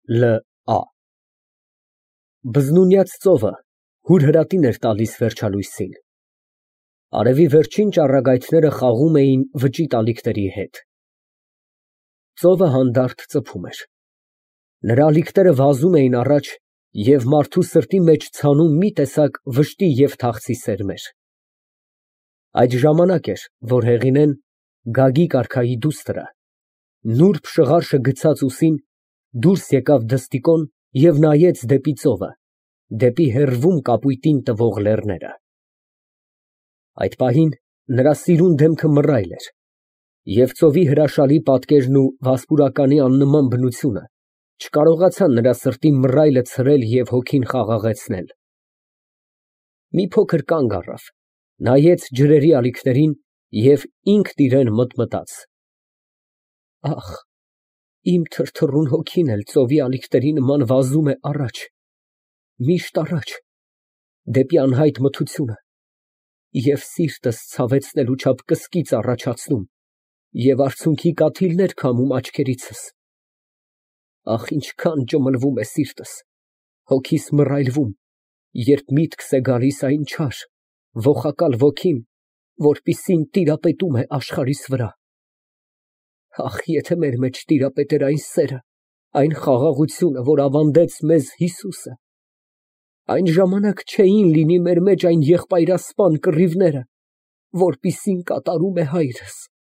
Լ.Ա. Բզնունյաց ծովը հուր հրատին էր տալիս վերջալույսին։ Արևի վերջին ճառագայթները խաղում էին վճիտ ալիքների հետ։ Ծովը հանդարտ ծփում էր։ Նրա ալիքները վազում էին առաջ և մարդու սրտի մեջ ցանում մի տեսակ վշտի և թախծի սերմեր։ Այդ ժամանակ էր, որ Հեղինեն, Գագիկ արքայի դուստրը, նուրբ շղարշը գցած ուսին, դուրս եկավ դստիկոն և նայեց դեպի ծովը, դեպի հեռվում կապույտին տվող լեռները։ Այդ պահին նրա սիրուն դեմքը մռայլ էր, և ծովի հրաշալի պատկերն ու վասպուրականի աննման բնությունը չկարողացան նրա սրտի մռայլը ցրել և հոգին խաղաղեցնել։ Մի փոքր կանգ առավ, նայեց ջրերի ալիքներին և ինքն իրան մտմտաց. «Ախ, իմ թրթռուն հոգին էլ ծովի ալիքների նման վազում է առաջ, միշտ առաջ, դեպի անհայտ մթությունը, և սիրտս ցավեցնելու չափ կսկիծ առաջացնում և արցունքի կաթիլներ քամում աչքերիցս։ Ախ, ինչքան ճմլվում է սիրտս, հոգիս մռայլվում, երբ միտքս է գալիս այն չար, ոխակալ ոգին, որպիսին տիրապետում է աշխարհիս վրա։ Ախ, եթե մեր մեջ տիրապետեր այն սերը, այն խաղաղությունը, որ ավանդեց մեզ Հիսուսը, այն ժամանակ չէին լինի մեր մեջ այն եղբայրասպան կռիվները, որպիսին կատարում է հայրս»։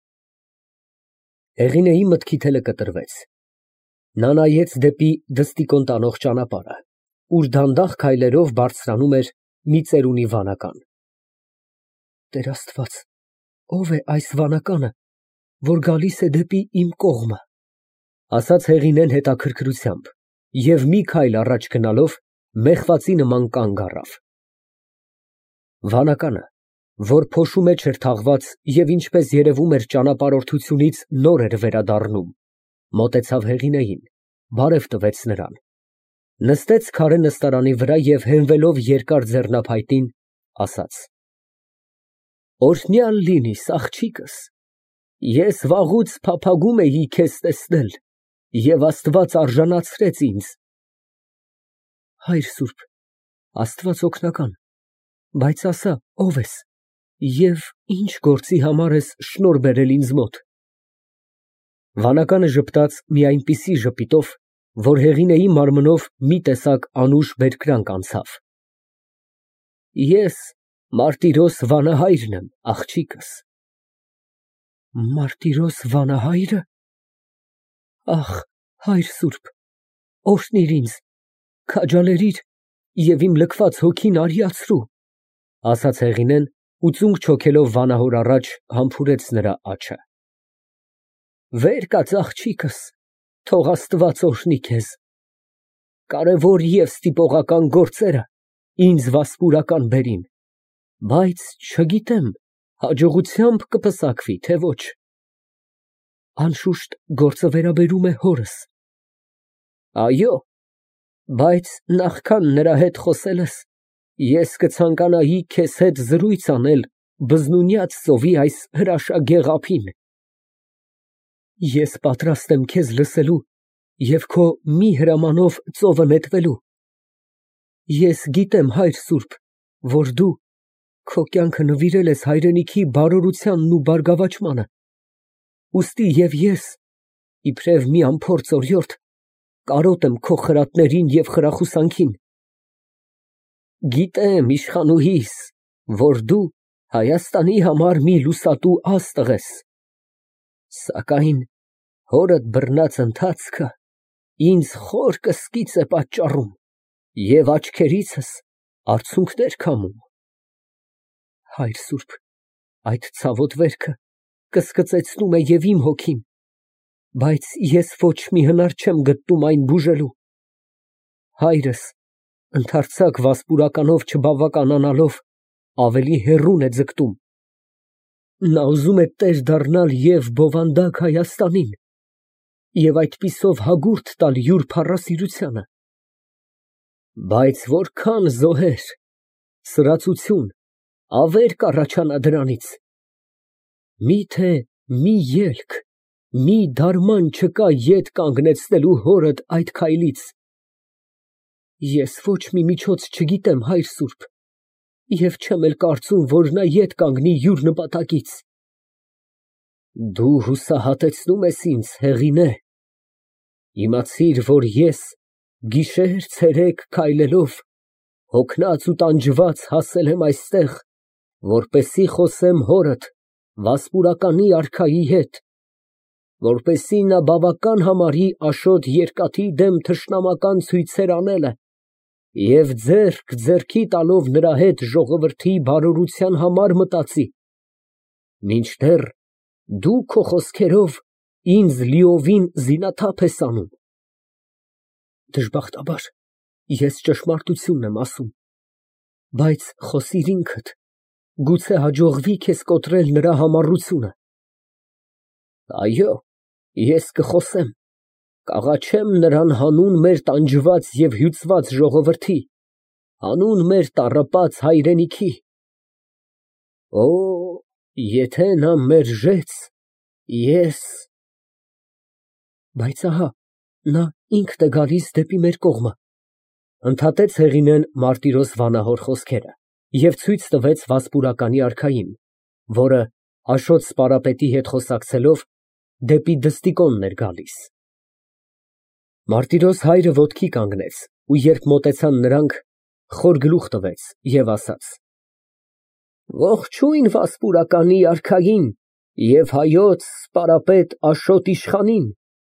Հեղինեի մտքի թելը կտրվեց։ Նա նայեց դեպի դստիկոն տանող ճանապարհը, ուր դանդաղ քայլերով բարձրանում էր մի ծերունի վանական։ «Տեր Աստված, ո՞վ է այս վանականը, որ գալիս է դեպի իմ կողմը», ֊ ասաց Հեղինեն հետաքրքրությամբ և մի քայլ առաջ գնալով մեղվացի նման կանգ առավ։ Վանականը, որ փոշու մեջ էր թաղված և ինչպես երևում էր ճանապարհորդությունից նոր էր վերադառնում, մոտեցավ Հեղինեին, բարև տվեց նրան, նստեց քարե նստարանի վրա և հենվելով երկար ձեռնափայտին, ասաց. «Օրհնյալ լինիս, աղջիկս, ես վաղուց փափագում էի քեզ տեսնել և Աստված արժանացրեց ինձ»։ «Հայր սուրբ, Աստված օգնական, բայց ասա, ո՞վ ես և ինչ գործի համար ես շնորհ բերել ինձ մոտ»։ Վանականը ժպտաց մի այնպիսի ժպիտով, որ Հեղինեի մարմնով մի տեսակ անուշ բերկրանք անցավ։ «Ես Մարտիրոս վանահայրն եմ, աղջիկս»։ «Մարտիրոս վանահա՞յրը։ Ախ, հայր սուրբ, օրհնիր ինձ, քաջալերիր և իմ լքված հոգին արիացրու», ֊ ասաց Հեղինեն ու ծունկ չոքելով վանահոր առաջ համբուրեց նրա աջը։ «Վեր կաց, աղջիկս, թող Աստված օրհնի քեզ։ Կարևոր և ստիպողական գործերը ինձ վասպուրական բերին, բայց չգիտեմ հաջողությամբ կպսակվի, թե ոչ։ Անշուշտ գործը վերաբերում է հորս։ Այո, բայց նախքան նրա հետ խոսելս, ես կցանկանայի քեզ հետ զրույց անել Բզնունյաց ծովի այս հրաշագեղ ափին։ Ես պատրաստ եմ քեզ լսելու և քո մի հրամանով ծովը նետվելու։ Ես գիտեմ, հայր սուրբ, որ դու քո կյանքը նվիրել ես հայրենիքի բարօրությանն ու բարգավաճմանը, ուստի և ես, իբրև մի անփորձ օրիորդ, կարոտ եմ քո խրատներին և խրախուսանքին։ Գիտեմ, իշխանուհիս, որ դու Հայաստանի համար մի լուսատու աստղ ես, սակայն հորդ բռնած ընթացքը ինձ խոր կսկիծ է պատճառում և աչքերիցս արցունքներ քամում։ Հայր սուրբ, այդ ցավոտ վերքը կսկծեցնում է և իմ հոգին, բայց ես ոչ մի հնար չեմ գտնում այն բուժելու։ Հայրս, ընդարձակ վասպուրականով չբավականանալով, ավելի հեռուն է ձգտում։ Նա ուզում է տեր դառնալ և բովանդակ Հայաստանին և այդպիսով հագուրդ տալ յուր փառասիրությանը։ Բայց որքան զոհեր, սրածություն, ավեր կառաջանա դրանից։ Մի՞թե մի ելք, մի դարման չկա ետ կանգնեցնելու հորդ այդ քայլից։ Ես ոչ մի միջոց չգիտեմ, հայր սուրբ, և չեմ էլ կարծում, որ նա ետ կանգնի յուր նպատակից։ Դու հուսահատեցնում ես ինձ, Հեղինե։ Իմացիր, որ ես գիշեր֊ցերեկ քայլելով, հոգնած ու տանջված հասել եմ այստեղ, որպեսզի խոսեմ հորդ, Վասպուրականի արքայի հետ, որպեսզի նա բավական համարի Աշոտ Երկաթի դեմ թշնամական ցույցեր անելը և ձեռք ձեռքի տալով նրա հետ ժողովրդի բարօրության համար մտածի, մինչդեռ դու քո խոսքերով ինձ լիովին զինաթափ ես անում։ Դժբախտաբար, ես ճշմարտությունն եմ ասում, բայց խոսիր ինքդ, գուցե հաջողվի քեզ կոտրել նրա համառությունը։ Այո, ես կխոսեմ, կաղաչեմ նրան հանուն մեր տանջված և հյուծված ժողովրդի, հանուն մեր տառապած հայրենիքի։ Օ, եթե նա մերժեց, ես… Բայց ահա, նա ինքն է գալիս դեպի մեր կողմը, ընդհատեց Հեղինեն Մարտիրոս վանահոր խոսքերը և ցույց տվեց Վասպուրականի արքային, որը, Աշոտ Սպարապետի հետ խոսակցելով, դեպի Դստիկոնն էր գալիս։ Մարտիրոս հայրը ոտքի կանգնեց ու երբ մոտեցան նրանք, խոր գլուխ տվեց և ասաց. Ողջույն Վասպուրականի արքային և հայոց Սպարապետ Աշոտ իշխանին։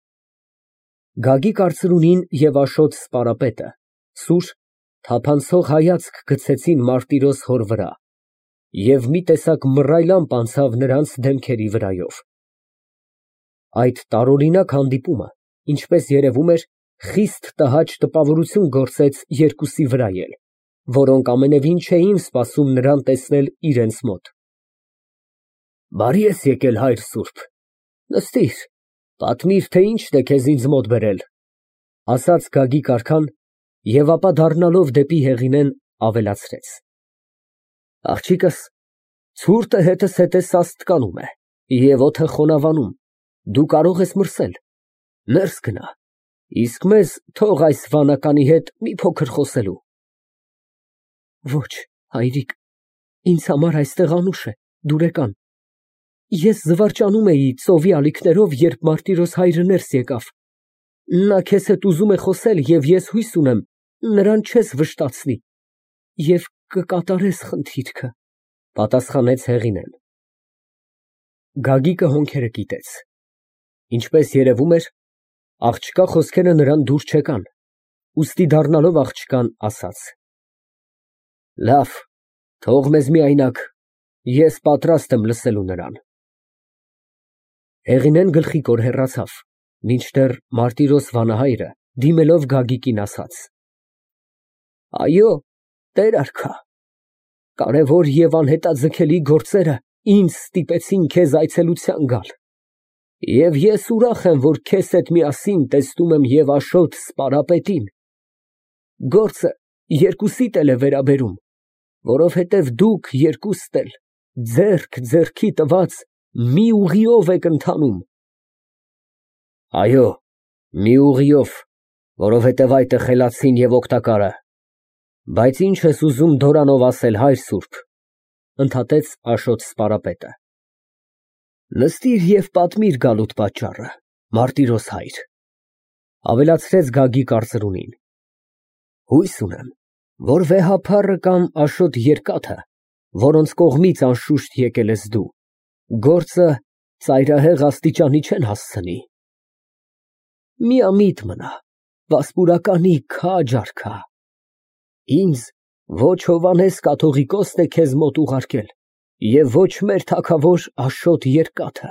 Գագիկ արծրունին և Աշոտ Սպարապետը սուր, թափանցող հայացք գցեցին Մարտիրոս հոր վրա, և մի տեսակ մռայլամփ անցավ նրանց դեմքերի վրայով։ Այդ տարօրինակ հանդիպումը, ինչպես երևում էր, խիստ տհաճ տպավորություն գործեց երկուսի վրա էլ, որոնք ամենևին չէին սպասում նրան տեսնել իրենց մոտ։ Բարի ես եկել, հայր սուրբ, նստիր, պատմիր, թե ինչն է քեզ ինձ մոտ բերել, ասաց Գագիկ արքան և ապա դառնալով դեպի Հեղինեն ավելացրեց. Աղջիկս, ցուրտը հետս հետե սաստկանում է և օդը խոնավանում, դու կարող ես մրսել, ներս գնա, իսկ մեզ թող այս վանականի հետ մի փոքր խոսելու։ Ոչ, հայրիկ, ինձ համար այստեղ անուշ է, դուրեկան, ես զվարճանում էի ծովի ալիքներով, երբ Մարտիրոս հայրը ներս եկավ, նա քեզ հետ ուզում է խոսել և ես հույս ունեմ, նրան չես վշտացնի և կկատարես խնդիրքը, պատասխանեց Հեղինեն։ Գագիկը հոնքերը կիտեց։ Ինչպես երևում էր, աղջկա խոսքերը նրան դուր չեկան, ուստի դառնալով աղջկան ասաց. Լավ, թող մեզ միայնակ, ես պատրաստ եմ լսելու նրան։ Հեղինեն գլխիկոր հեռացավ, մինչդեռ Մարտիրոս վանահայրը դիմելով Գագիկին ասաց. Այո, տեր արքա, կարևոր և անհետաձգելի գործերը ինձ ստիպեցին քեզ այցելության գալ, և ես ուրախ եմ, որ քեզ հետ միասին տեսնում եմ և Աշոտ Սպարապետին։ Գործը երկուսիդ էլ է վերաբերում, որովհետև դուք երկուստ էլ ձեռք ձեռքի տված մի ուղիով եք ընթանում։ Այո, մի ուղիով, որովհետև այդ է խելացին և օգտակարը։ Բայց ինչ ես ուզում դորանով ասել, հայր սուրբ, ընդհատեց Աշոտ Սպարապետը։ Նստիր և պատմիր գալուտ պատճառը, Մարտիրոս հայր, ավելացրեց Գագիկ արծրունին։ Հույս ունեմ, որ վեհափառը կամ Աշոտ Երկաթը, որոնց կողմից անշուշտ եկել ես դու, գործը ծայրահեղ աստիճանի չեն հասցնի։ Միամիտ մնա, Վասպուրականի քաջ արքա, ինձ ոչ Հովհաննես կաթողիկոսն է քեզ մոտ ուղարկել և ոչ մեր թագավոր Աշոտ Երկաթը։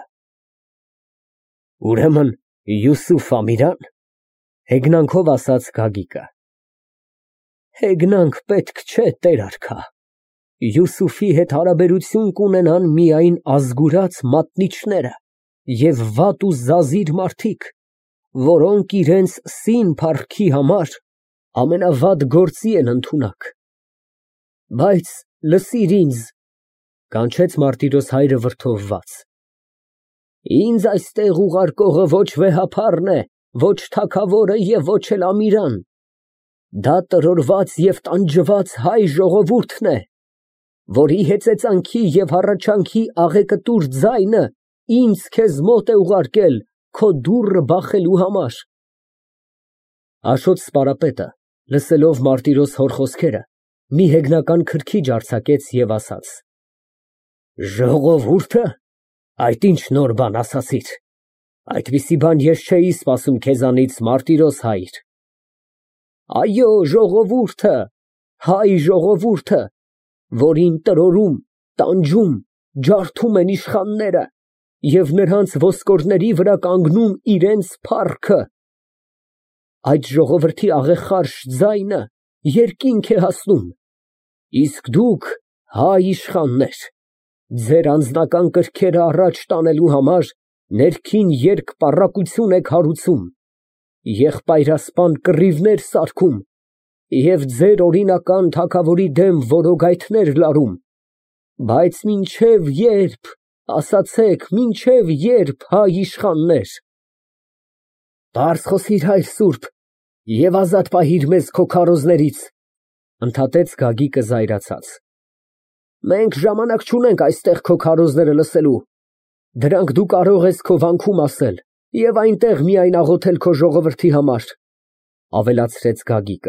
Ուրեմն Յուսուֆ Ամիրան, հեգնանքով ասաց Գագիկը։ Հեգնանք պետք չէ, տեր արքա, Յուսուֆի հետ հարաբերություն կունենան միայն ազգուրած մատնիչները և վատ ու զազիր մարդիկ, որոնք իրենց սին փառքի համար ամենավատ գործի են ընդունակ։ Բայց լսիր ինձ, կանչեց Մարտիրոս հայրը վրդովված։ Ինձ այստեղ ուղարկողը ոչ վեհափառն է, ոչ թագավորը և ոչ էլ ամիրան, դա տրորված և տանջված հայ ժողովուրդն է, որի հեծեծանքի և հառաչանքի աղեկտուր ձայնը ինձ քեզ մոտ է ուղարկել քո դուռը բախելու համար։ Աշոտ սպարապետը, լսելով Մարտիրոս հոր խոսքերը, մի հեգնական քրքիջ արձակեց և ասաց. Ժողովո՞ւրդը, այդ ինչ նոր բան ասացիր, այդպիսի բան ես չէի սպասում քեզանից, Մարտիրոս հայր։ Այո, ժողովուրդը, հայ ժողովուրդը, որին տրորում, տանջում, ջարդում են իշխանները և նրանց ոսկորների վրա կանգնում իրենց փառքը, այդ ժողովրդի աղեղարշ ձայնը երկինք է հասնում, իսկ դուք, հայ իշխաններ, ձեր անձնական կրքերը առաջ տանելու համար ներքին երկպառակություն եք հարուցում, եղբայրասպան կռիվներ սարքում և ձեր օրինական թագավորի դեմ որոգայթներ լարում, բայց մինչև ե՞րբ, ասացեք, մինչև ե՞րբ, հայ իշխաններ։ Պարզ խոսիր, հայր սուրբ, և ազատ պահիր մեզ քո քարոզներից, ընդհատեց Գագիկը զայրացած։ Մենք ժամանակ չունենք այստեղ քո քարոզները լսելու, դրանք դու կարող ես քո վանքում ասել և այնտեղ միայն աղոթել քո ժողովրդի համար, ավելացրեց Գագիկը։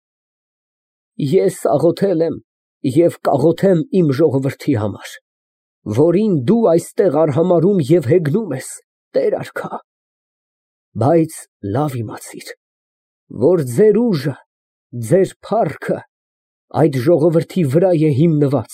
Ես աղոթել եմ և կաղոթեմ իմ ժողովրդի համար, որին դու այստեղ արհամարհում և հեգնում ես, Տեր արքա, բայց լավ իմացիր, որ ձեր ուժը, ձեր փառքը այդ ժողովրդի վրա է հիմնված,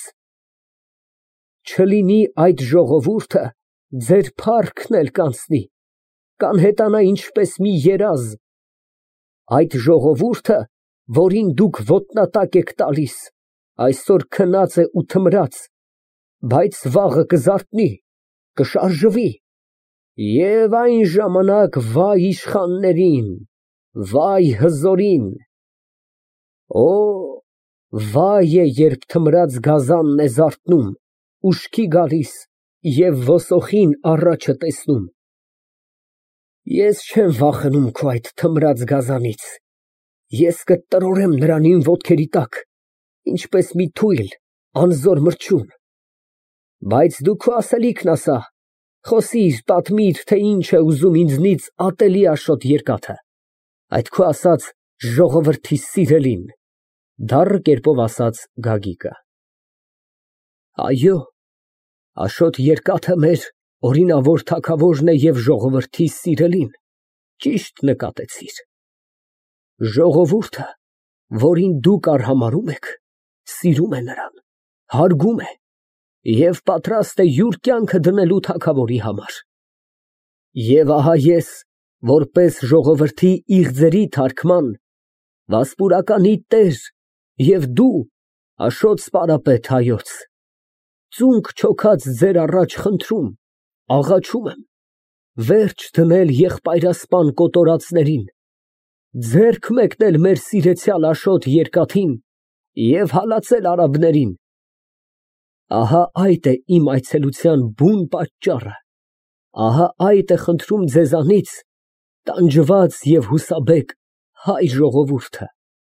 չլինի այդ ժողովուրդը ձեր փառքն էլ կանցնի, կանհետանա ինչպես մի երազ, այդ ժողովուրդը, որին դուք ոտնատակ եք տալիս, այսօր քնած է ու թմրած, բայց վաղը կզարթնի, կշարժվի, և այն ժամանակ վայ իշխաններին, վայ հզորին, օ, վայ է, երբ թմրած գազանն է զարթնում, ուշքի գալիս և ոսոխին առաջը տեսնում։ Ես չեմ վախենում քո այդ թմրած գազանից, ես կտրորեմ նրան իմ ոտքերի տակ, ինչպես մի թույլ, անզոր մրջյուն, բայց դու քո ասելիքն ասա, խոսիր, պատմիր, թե ինչ է ուզում ինձնից ատելի Աշոտ Երկաթը, այդ քո ասած ժողովրդի սիրելին, դառը կերպով ասաց Գագիկը։ Այո, Աշոտ Երկաթը մեր օրինավոր թագավորն է և ժողովրդի սիրելին, ճիշտ նկատեցիր։ Ժողովուրդը, որին դուք արհամարհում եք, սիրում է նրան, հարգում է և պատրաստ է յուր կյանքը դնելու թագավորի համար։ Եվ ահա ես, որպես ժողովրդի իղձերի թարգման, վասպուրականի տեր և դու, Աշոտ սպարապետ հայոց, ծունկ չոքած ձեր առաջ խնդրում, աղաչում եմ, վերջ դնել եղբայրասպան կոտորածներին, ձեռք մեկնել մեր սիրեցյալ Աշոտ Երկաթին և հալածել արաբներին։ Ահա այդ է իմ այցելության բուն պատճառը, ահա այդ է խնդրում ձեզանից, տանջված և հուսաբեկ հայ ժողովուրդը։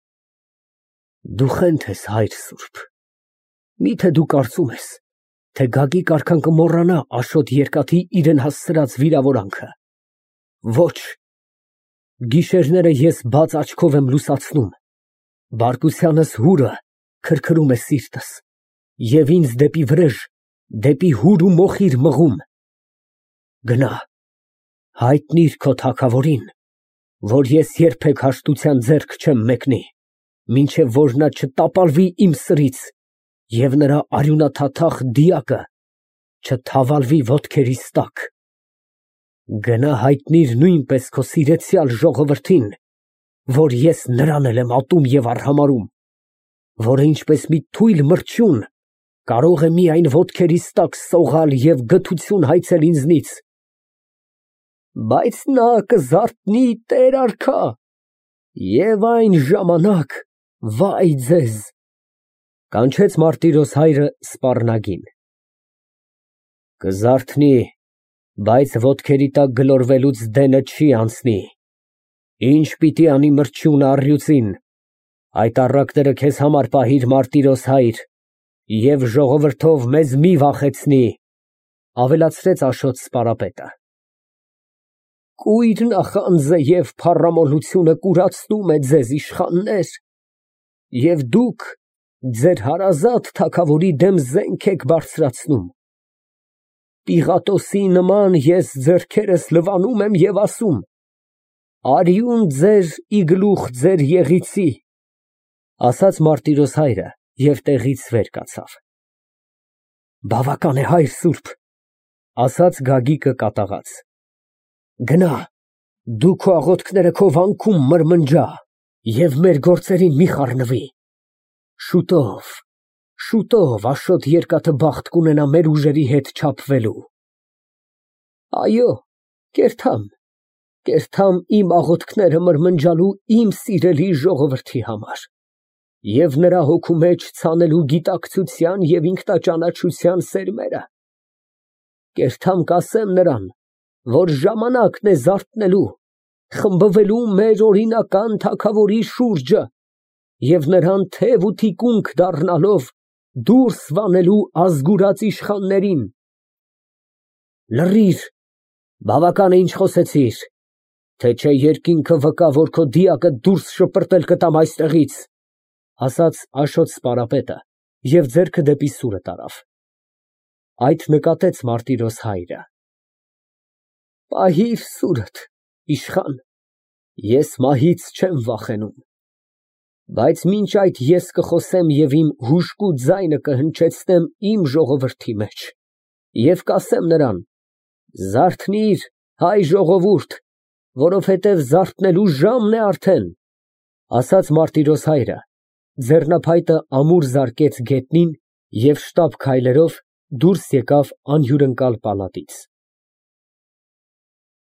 Դու խենթ ես, հայր սուրբ, միթե դու կարծում ես, թե Գագիկ արքան կմոռանա Աշոտ Երկաթի իրան հասցրած վիրավորանքը։ Ոչ, գիշերները ես բաց աչքով եմ լուսացնում, բարկությանս հուրը քրքրում է սիրտս և ինձ դեպի վրեժ, դեպի հուր ու մոխիր մղում։ Գնա, հայտնիր քո թագավորին, որ ես երբեք հաշտության ձեռք չեմ մեկնի, մինչև որ նա չտապալվի իմ սրից և նրա արյունաթաթախ դիակը չթավալվի ոտքերիս տակ։ Գնա հայտնիր նույնպես քո սիրեցյալ ժողովրդին, որ ես նրան էլ եմ ատում և արհամարհում, որը ինչպես մի թույլ մրջյուն կարող է միայն ոտքերիս տակ սողալ և գթություն հայցել ինձնից։ Բայց նա կզարթնի, Տեր արքա, և այն ժամանակ վայ ձեզ, կանչեց Մարտիրոս հայրը սպառնագին։ Կզարթնի, Բայց ոտքերի տակ գլորվելուց դենը չի անցնի։ Ինչ պիտի անի մրջյունը առյուծին, այդ առակները քեզ համար պահիր Մարտիրոս հայր, և ժողովրդով մեզ մի վախեցնի, ավելացրեց Աշոտ սպարապետը։ Կույր նախանձը և փառամոլությունը կուրացնում է ձեզ, իշխաններ, և դուք ձեր հարազատ թագավորի դեմ զենք եք բարձրացնում։ Պիղատոսի նման ես ձեռքերս լվանում եմ և ասում. «Արյուն ձեր իգլուխ ձեր եղիցի», ասաց Մարտիրոս հայրը և տեղից վեր կացավ։ Բավական է, հայր սուրբ, ասաց Գագիկը կատաղած։ Գնա, դու քո աղոթքները քո վանքում մրմնջա և մեր գործերին մի խառնվի։ Շուտով Աշոտ երկաթը բախտ կունենա մեր ուժերի հետ չափվելու։ Այո, կերթամ իմ աղոթքները մրմնջալու իմ սիրելի ժողովրդի համար և նրա հոգու մեջ ցանելու գիտակցության և ինքնաճանաչության սերմերը։ Կերթամ կասեմ նրան, որ ժամանակն է զարթնելու, խմբվելու մեր օրինական թագավորի շուրջը և նրան թև ու թիկունք դառնալով դուրս վանելու ազգուրած իշխաններին։ Լռիր, բավական է ինչ խոսեցիր, թե չէ երկինքը վկա, որ քո դիակը դուրս շպրտել կտամ այստեղից, ասաց Աշոտ սպարապետը և ձեռքը դեպի սուրը տարավ։ Այդ նկատեց Մարտիրոս հայրը։ Պահիր սուրդ, իշխան, ես մահից չեմ վախենում, բայց մինչ այդ ես կխոսեմ և իմ հուժկու ձայնը կհնչեցնեմ իմ ժողովրդի մեջ և կասեմ նրան. «Զարթնի՛ր, հայ ժողովուրդ, որովհետև զարթնելու ժամն է արդեն», ասաց Մարտիրոս հայրը, ձեռնափայտը ամուր զարկեց գետնին և շտապ քայլերով դուրս եկավ անհյուրընկալ պալատից։